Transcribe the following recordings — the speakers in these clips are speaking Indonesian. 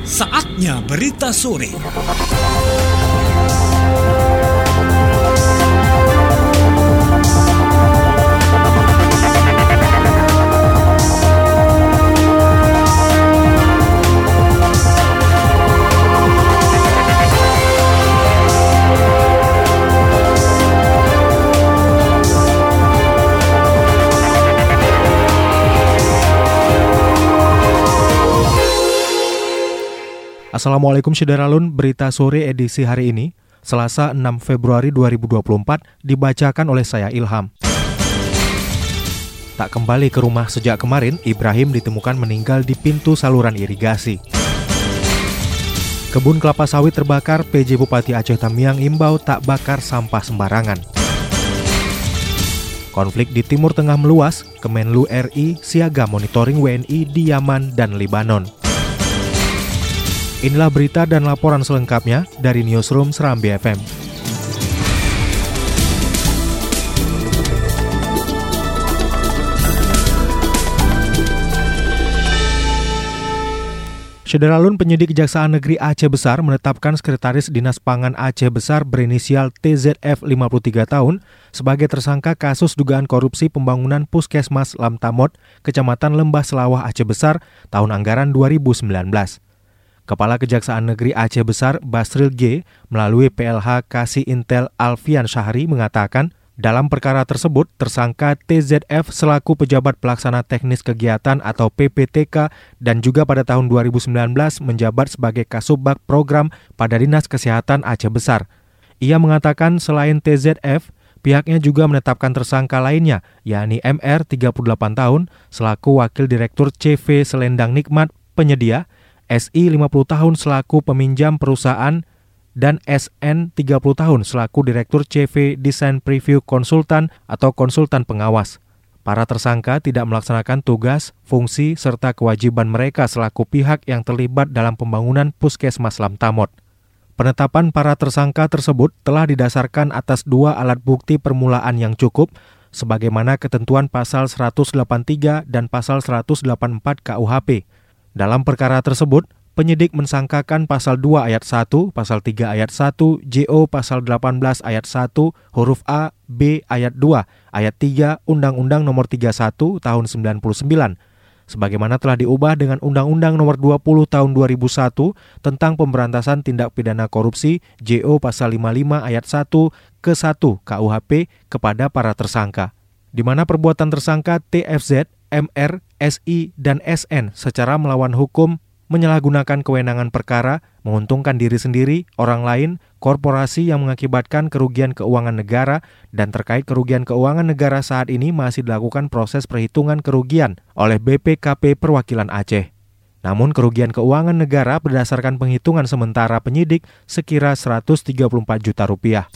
Saatnya berita sore. Assalamualaikum Syederalun, berita sore edisi hari ini, Selasa 6 Februari 2024, dibacakan oleh saya Ilham. Tak kembali ke rumah sejak kemarin, Ibrahim ditemukan meninggal di pintu saluran irigasi. Kebun kelapa sawit terbakar, PJ Bupati Aceh Tamiang imbau tak bakar sampah sembarangan. Konflik di Timur Tengah meluas, Kemenlu RI siaga monitoring WNI di Yaman dan Libanon. Inilah berita dan laporan selengkapnya dari Newsroom Serambi FM. Syederalun, penyidik Kejaksaan Negeri Aceh Besar menetapkan Sekretaris Dinas Pangan Aceh Besar berinisial TZF 53 tahun sebagai tersangka kasus dugaan korupsi pembangunan Puskesmas Lamtamot, Kecamatan Lembah Selawah Aceh Besar tahun anggaran 2019. Kepala Kejaksaan Negeri Aceh Besar Basril G melalui PLH Kasih Intel Alfian Syahri mengatakan, dalam perkara tersebut tersangka TZF selaku pejabat pelaksana teknis kegiatan atau PPTK dan juga pada tahun 2019 menjabat sebagai Kasubag Program pada Dinas Kesehatan Aceh Besar. Ia mengatakan selain TZF, pihaknya juga menetapkan tersangka lainnya, yakni MR 38 tahun selaku Wakil Direktur CV Selendang Nikmat Penyedia, SI 50 tahun selaku peminjam perusahaan, dan SN 30 tahun selaku Direktur CV Desain Preview Konsultan atau konsultan pengawas. Para tersangka tidak melaksanakan tugas, fungsi, serta kewajiban mereka selaku pihak yang terlibat dalam pembangunan Puskesmas Lamtamot. Penetapan para tersangka tersebut telah didasarkan atas dua alat bukti permulaan yang cukup, sebagaimana ketentuan pasal 183 dan pasal 184 KUHP. Dalam perkara tersebut, penyidik mensangkakan pasal 2 ayat 1, pasal 3 ayat 1, JO pasal 18 ayat 1, huruf A, B ayat 2, ayat 3 Undang-Undang Nomor 31 Tahun 99, sebagaimana telah diubah dengan Undang-Undang Nomor 20 Tahun 2001 tentang pemberantasan tindak pidana korupsi, JO pasal 55 ayat 1 ke 1 KUHP kepada para tersangka, di mana perbuatan tersangka TFZ, MR, SI, dan SN secara melawan hukum, menyalahgunakan kewenangan perkara, menguntungkan diri sendiri, orang lain, korporasi yang mengakibatkan kerugian keuangan negara, dan terkait kerugian keuangan negara saat ini masih dilakukan proses perhitungan kerugian oleh BPKP Perwakilan Aceh. Namun kerugian keuangan negara berdasarkan penghitungan sementara penyidik sekira 134 juta rupiah.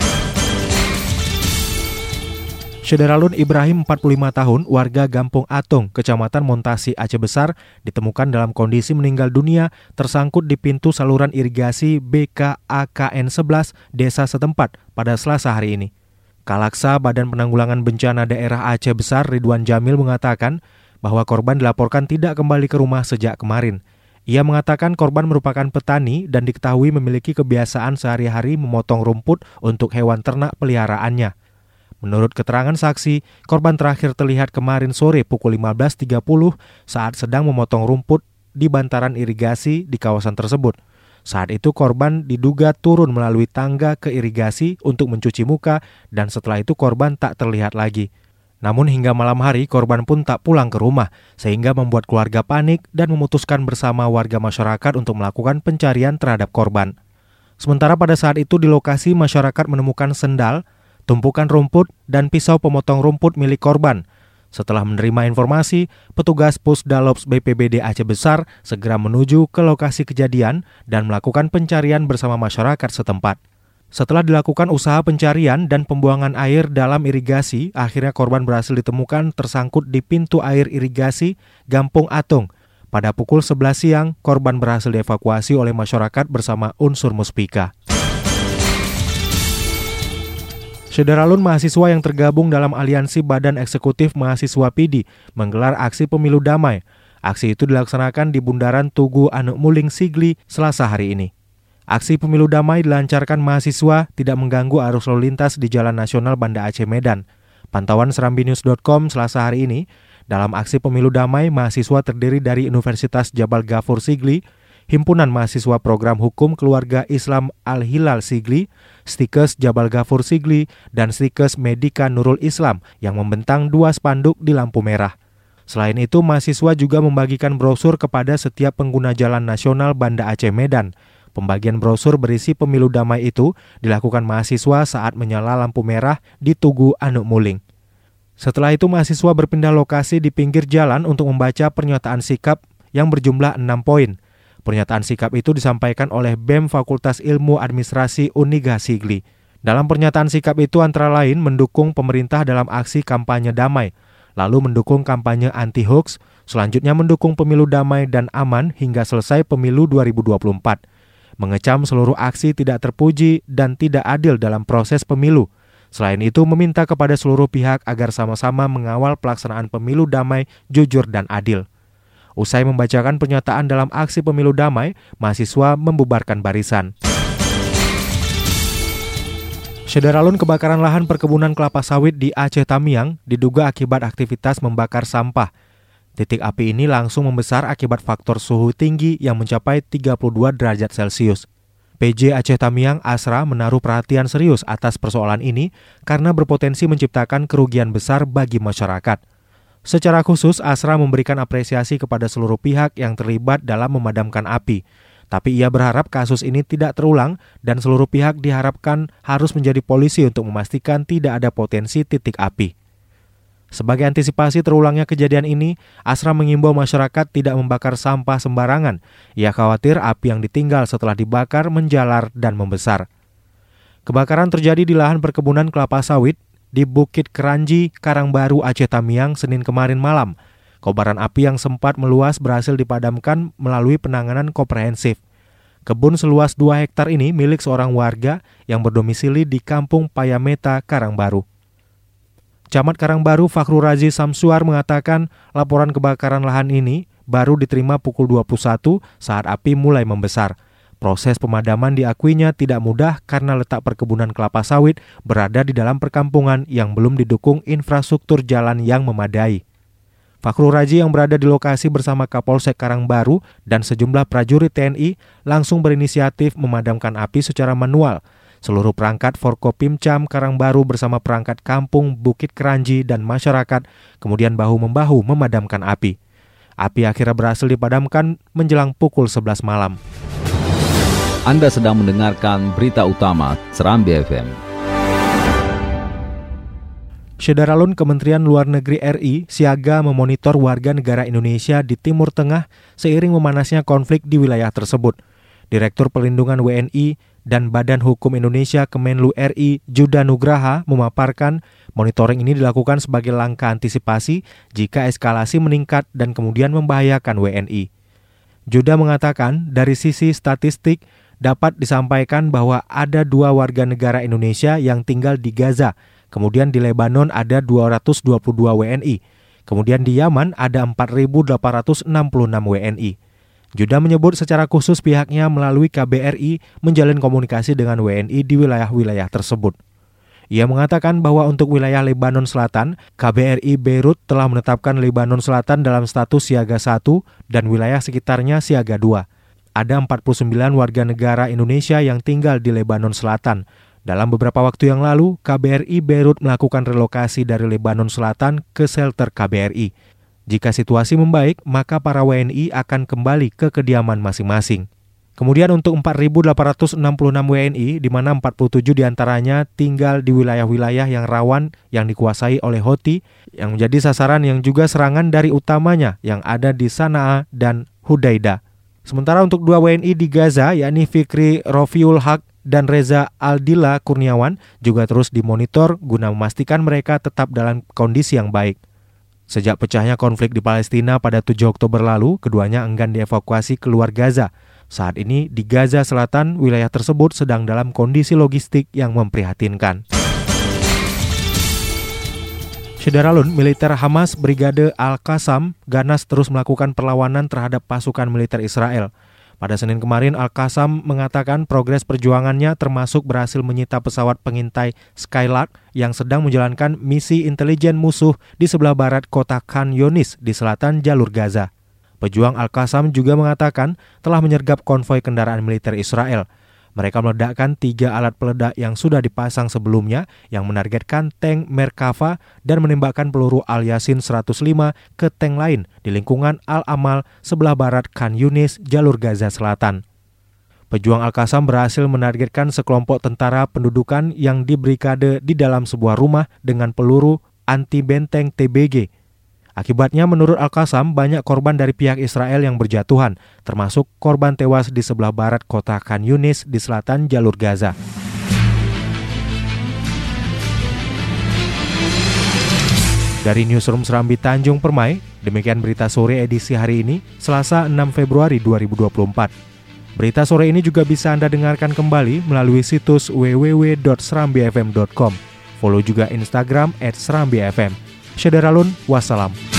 Syederalun, Ibrahim 45 tahun, warga Gampung Atung, Kecamatan Montasi, Aceh Besar, ditemukan dalam kondisi meninggal dunia tersangkut di pintu saluran irigasi BKAKN 11 desa setempat pada Selasa hari ini. Kalaksa Badan Penanggulangan Bencana Daerah Aceh Besar Ridwan Jamil mengatakan bahwa korban dilaporkan tidak kembali ke rumah sejak kemarin. Ia mengatakan korban merupakan petani dan diketahui memiliki kebiasaan sehari-hari memotong rumput untuk hewan ternak peliharaannya. Menurut keterangan saksi, korban terakhir terlihat kemarin sore pukul 15.30 saat sedang memotong rumput di bantaran irigasi di kawasan tersebut. Saat itu korban diduga turun melalui tangga ke irigasi untuk mencuci muka dan setelah itu korban tak terlihat lagi. Namun hingga malam hari korban pun tak pulang ke rumah sehingga membuat keluarga panik dan memutuskan bersama warga masyarakat untuk melakukan pencarian terhadap korban. Sementara pada saat itu di lokasi masyarakat menemukan sendal, tumpukan rumput, dan pisau pemotong rumput milik korban. Setelah menerima informasi, petugas Pusdalops BPBD Aceh Besar segera menuju ke lokasi kejadian dan melakukan pencarian bersama masyarakat setempat. Setelah dilakukan usaha pencarian dan pembuangan air dalam irigasi, akhirnya korban berhasil ditemukan tersangkut di pintu air irigasi Gampung Atung. Pada pukul 11 siang, korban berhasil dievakuasi oleh masyarakat bersama unsur muspika. Syederalun, mahasiswa yang tergabung dalam Aliansi Badan Eksekutif Mahasiswa PIDI menggelar aksi pemilu damai. Aksi itu dilaksanakan di Bundaran Tugu Anu Muling Sigli Selasa hari ini. Aksi pemilu damai dilancarkan mahasiswa tidak mengganggu arus lalu lintas di Jalan Nasional Banda Aceh Medan. Pantauan serambinews.com Selasa hari ini, dalam aksi pemilu damai, mahasiswa terdiri dari Universitas Jabal Ghafur Sigli, Himpunan Mahasiswa Program Hukum Keluarga Islam Al-Hilal Sigli, Stikes Jabal Ghafur Sigli, dan Stikes Medika Nurul Islam yang membentang 2 spanduk di lampu merah. Selain itu, mahasiswa juga membagikan brosur kepada setiap pengguna Jalan Nasional Banda Aceh Medan. Pembagian brosur berisi pemilu damai itu dilakukan mahasiswa saat menyala lampu merah di Tugu Anu Muling. Setelah itu, mahasiswa berpindah lokasi di pinggir jalan untuk membaca pernyataan sikap yang berjumlah 6 poin. Pernyataan sikap itu disampaikan oleh BEM Fakultas Ilmu Administrasi Uniga Sigli. Dalam pernyataan sikap itu antara lain mendukung pemerintah dalam aksi kampanye damai, lalu mendukung kampanye anti-hoax, selanjutnya mendukung pemilu damai dan aman hingga selesai pemilu 2024. Mengecam seluruh aksi tidak terpuji dan tidak adil dalam proses pemilu. Selain itu, meminta kepada seluruh pihak agar sama-sama mengawal pelaksanaan pemilu damai, jujur, dan adil. Usai membacakan pernyataan dalam aksi pemilu damai, mahasiswa membubarkan barisan. Sederalun kebakaran lahan perkebunan kelapa sawit di Aceh Tamiang diduga akibat aktivitas membakar sampah. Titik api ini langsung membesar akibat faktor suhu tinggi yang mencapai 32 derajat Celcius. PJ Aceh Tamiang Asra menaruh perhatian serius atas persoalan ini karena berpotensi menciptakan kerugian besar bagi masyarakat. Secara khusus, Asra memberikan apresiasi kepada seluruh pihak yang terlibat dalam memadamkan api. Tapi ia berharap kasus ini tidak terulang dan seluruh pihak diharapkan harus menjadi polisi untuk memastikan tidak ada potensi titik api. Sebagai antisipasi terulangnya kejadian ini, Asra mengimbau masyarakat tidak membakar sampah sembarangan. Ia khawatir api yang ditinggal setelah dibakar menjalar dan membesar. Kebakaran terjadi di lahan perkebunan kelapa sawit di Bukit Keranji, Karangbaru, Aceh Tamiang, Senin kemarin malam. Kobaran api yang sempat meluas berhasil dipadamkan melalui penanganan komprehensif. Kebun seluas 2 hektar ini milik seorang warga yang berdomisili di Kampung Payameta, Karangbaru. Camat Karangbaru Fakhrul Razi Samsuar mengatakan laporan kebakaran lahan ini baru diterima pukul 21 saat api mulai membesar. Proses pemadaman diakuinya tidak mudah karena letak perkebunan kelapa sawit berada di dalam perkampungan yang belum didukung infrastruktur jalan yang memadai. Fakhrul Razi yang berada di lokasi bersama Kapolsek Karangbaru dan sejumlah prajurit TNI langsung berinisiatif memadamkan api secara manual. Seluruh perangkat Forkopimcam Karangbaru bersama perangkat kampung Bukit Keranji dan masyarakat kemudian bahu-membahu memadamkan api. Api akhirnya berhasil dipadamkan menjelang pukul 11 malam. Anda sedang mendengarkan berita utama Serambi FM. Sederalun Kementerian Luar Negeri RI siaga memonitor warga negara Indonesia di Timur Tengah seiring memanasnya konflik di wilayah tersebut. Direktur Perlindungan WNI dan Badan Hukum Indonesia Kemenlu RI Juda Nugraha memaparkan monitoring ini dilakukan sebagai langkah antisipasi jika eskalasi meningkat dan kemudian membahayakan WNI. Juda mengatakan dari sisi statistik dapat disampaikan bahwa ada 2 warga negara Indonesia yang tinggal di Gaza, kemudian di Lebanon ada 222 WNI, kemudian di Yaman ada 4.866 WNI. Juda menyebut secara khusus pihaknya melalui KBRI menjalin komunikasi dengan WNI di wilayah-wilayah tersebut. Ia mengatakan bahwa untuk wilayah Lebanon Selatan, KBRI Beirut telah menetapkan Lebanon Selatan dalam status siaga 1 dan wilayah sekitarnya siaga 2. Ada 49 warga negara Indonesia yang tinggal di Lebanon Selatan. Dalam beberapa waktu yang lalu, KBRI Beirut melakukan relokasi dari Lebanon Selatan ke shelter KBRI. Jika situasi membaik, maka para WNI akan kembali ke kediaman masing-masing. Kemudian untuk 4.866 WNI, di mana 47 diantaranya tinggal di wilayah-wilayah yang rawan yang dikuasai oleh Houthi, yang menjadi sasaran yang juga serangan dari utamanya yang ada di Sanaa dan Hudaidah. Sementara untuk 2 WNI di Gaza, yakni Fikri Rofiul Haq dan Reza Aldila Kurniawan, juga terus dimonitor guna memastikan mereka tetap dalam kondisi yang baik. Sejak pecahnya konflik di Palestina pada 7 Oktober lalu, keduanya enggan dievakuasi keluar Gaza. Saat ini di Gaza Selatan, wilayah tersebut sedang dalam kondisi logistik yang memprihatinkan. Syederalun, militer Hamas Brigade Al-Qassam ganas terus melakukan perlawanan terhadap pasukan militer Israel. Pada Senin kemarin, Al-Qassam mengatakan progres perjuangannya termasuk berhasil menyita pesawat pengintai Skylark yang sedang menjalankan misi intelijen musuh di sebelah barat kota Khan Younis di selatan jalur Gaza. Pejuang Al-Qassam juga mengatakan telah menyergap konvoi kendaraan militer Israel. Mereka meledakkan 3 alat peledak yang sudah dipasang sebelumnya yang menargetkan tank Merkava dan menembakkan peluru Al-Yasin 105 ke tank lain di lingkungan Al-Amal sebelah barat Khan Younis, jalur Gaza Selatan. Pejuang Al-Qassam berhasil menargetkan sekelompok tentara pendudukan yang dibrikade di dalam sebuah rumah dengan peluru anti-benteng TBG. Akibatnya menurut Al-Qassam banyak korban dari pihak Israel yang berjatuhan, termasuk korban tewas di sebelah barat kota Khan Younis di selatan jalur Gaza. Dari Newsroom Serambi Tanjung Permai, demikian berita sore edisi hari ini, Selasa 6 Februari 2024. Berita sore ini juga bisa Anda dengarkan kembali melalui situs www.serambifm.com. Follow juga Instagram @serambifm. Syederalun, wassalam.